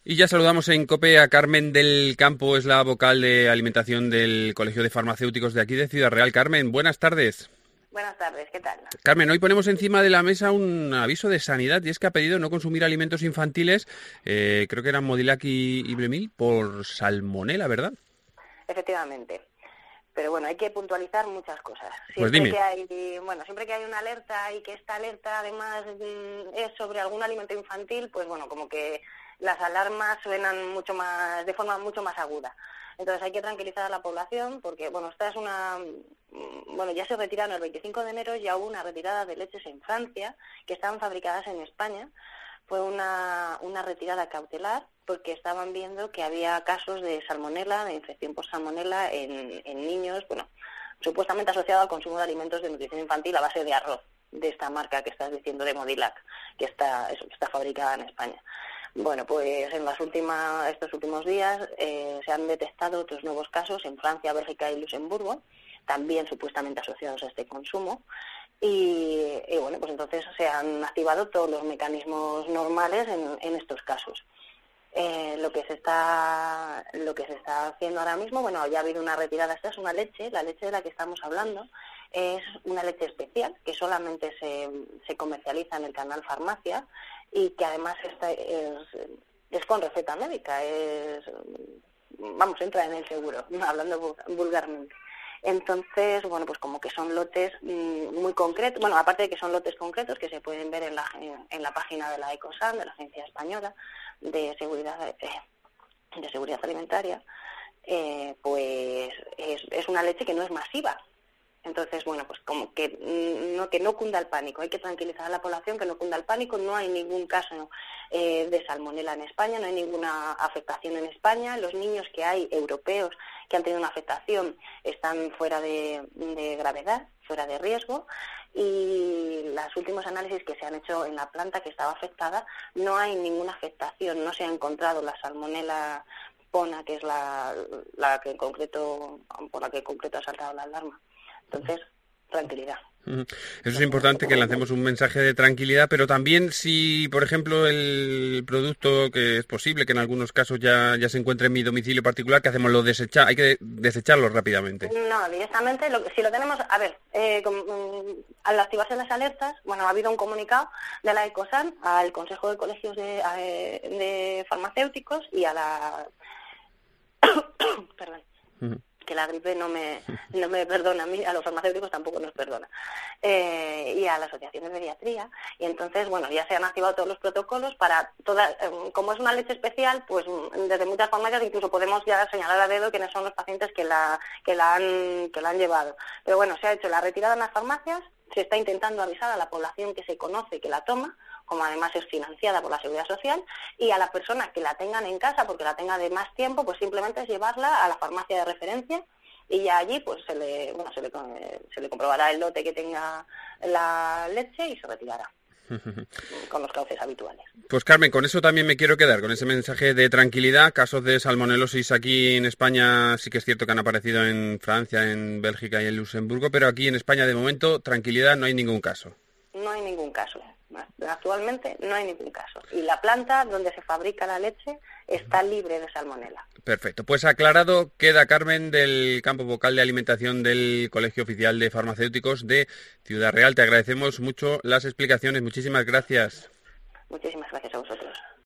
Y ya saludamos en COPE a Carmen del Campo, es la vocal de alimentación del Colegio de Farmacéuticos de aquí de Ciudad Real. Carmen, buenas tardes. Buenas tardes, ¿qué tal? Carmen, hoy ponemos encima de la mesa un aviso de sanidad y es que ha pedido no consumir alimentos infantiles, creo que eran Modilac y Blemil, por salmonela, ¿verdad? Efectivamente. Pero bueno, hay que puntualizar muchas cosas. Pues Siempre dime. que hay, siempre que hay una alerta y que esta alerta además es sobre algún alimento infantil, pues bueno, como que las alarmas suenan mucho más, de forma mucho más aguda. Entonces hay que tranquilizar a la población porque, bueno, esta es ya se retiraron el 25 de enero, ya hubo una retirada de leches en Francia que estaban fabricadas en España. Fue una retirada cautelar porque estaban viendo que había casos de salmonela, de infección por salmonela en niños, bueno, supuestamente asociado al consumo de alimentos de nutrición infantil a base de arroz, de esta marca que estás diciendo de Modilac, que está fabricada en España. Bueno, pues estos últimos días se han detectado otros nuevos casos en Francia, Bélgica y Luxemburgo, también supuestamente asociados a este consumo. Y bueno, pues entonces se han activado todos los mecanismos normales en estos casos. Lo que se está haciendo ahora mismo, bueno, ya ha habido una retirada. Esta es una leche, la leche de la que estamos hablando es una leche especial que solamente se comercializa en el canal Farmacia y que además es con receta médica, entra en el seguro, hablando vulgarmente. Entonces, bueno, pues como que son lotes muy concretos, bueno, aparte de que son lotes concretos que se pueden ver en la página de la Ecosan, de la Agencia Española de Seguridad Alimentaria, pues es una leche que no es masiva. Entonces, bueno, pues como que no cunda el pánico, hay que tranquilizar a la población, que no cunda el pánico, no hay ningún caso de salmonela en España, no hay ninguna afectación en España, los niños que hay europeos que han tenido una afectación están fuera de gravedad, fuera de riesgo, y los últimos análisis que se han hecho en la planta que estaba afectada no hay ninguna afectación, no se ha encontrado la salmonela pona, que es la que en concreto, por la que en concreto ha saltado la alarma. Entonces, tranquilidad. Eso es importante, que lancemos un mensaje de tranquilidad, pero también si, por ejemplo, el producto, que es posible que en algunos casos ya se encuentre en mi domicilio particular, ¿qué hacemos? Lo desechamos, hay que desecharlo rápidamente. No, directamente, si lo tenemos, a ver, al activarse las alertas, bueno, ha habido un comunicado de la Ecosan al Consejo de Colegios de Farmacéuticos y a la... Perdón. Que la gripe no me perdona a mí, a los farmacéuticos tampoco nos perdona, y a la Asociación de Pediatría, y entonces, bueno, ya se han activado todos los protocolos para como es una leche especial, pues desde muchas farmacias incluso podemos ya señalar a dedo quiénes son los pacientes que la han llevado. Pero bueno, se ha hecho la retirada en las farmacias, se está intentando avisar a la población que se conoce que la toma, como además es financiada por la Seguridad Social, y a las personas que la tengan en casa, porque la tenga de más tiempo, pues simplemente es llevarla a la farmacia de referencia y ya allí pues se le comprobará el lote que tenga la leche y se retirará con los cauces habituales. Pues Carmen, con eso también me quiero quedar, con ese mensaje de tranquilidad. Casos de salmonelosis aquí en España sí que es cierto que han aparecido en Francia, en Bélgica y en Luxemburgo, pero aquí en España de momento, tranquilidad, no hay ningún caso. No hay ningún caso. Actualmente no hay ningún caso. Y la planta donde se fabrica la leche está libre de salmonela. Perfecto. Pues aclarado queda, Carmen del Campo, vocal de alimentación del Colegio Oficial de Farmacéuticos de Ciudad Real. Te agradecemos mucho las explicaciones. Muchísimas gracias. Muchísimas gracias a vosotros.